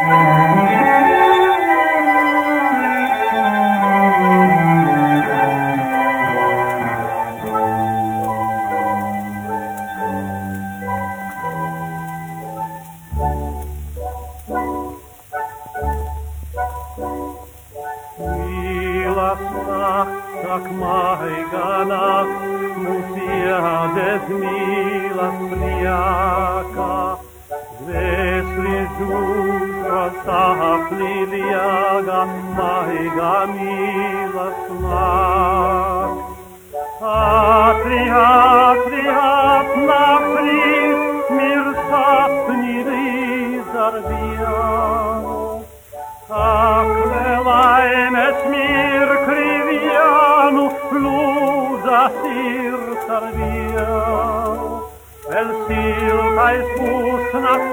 Mila Nacht, tak maiga Nacht, musiades milas priaka. Vesli žuža sapli liaga, maiga milas Nacht. Atri, atri, atnak fris, mir sapni rizar viano. Aclelaemes mir criviano, flusa sir sarviano. El siltais pusnak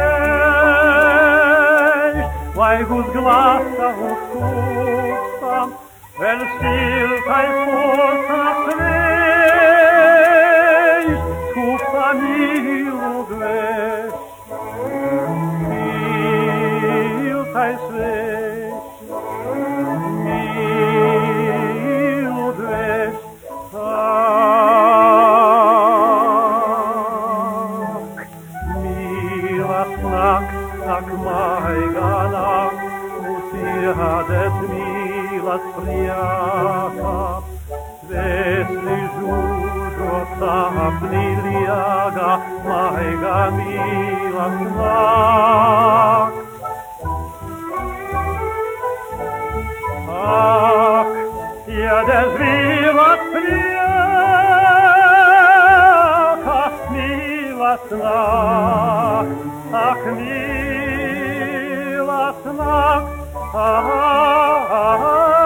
svež, vaigus glasa uskusam. El siltais pusnak svež, skupa milu gveš. Siltais svež, milu gveš. Tak maiga Nacht, musiades milas priaka. Vesli žužo sapni liaga, maiga milas Nacht. Ak, jedes milas priaka, milas Nacht. Ach, milas Nacht,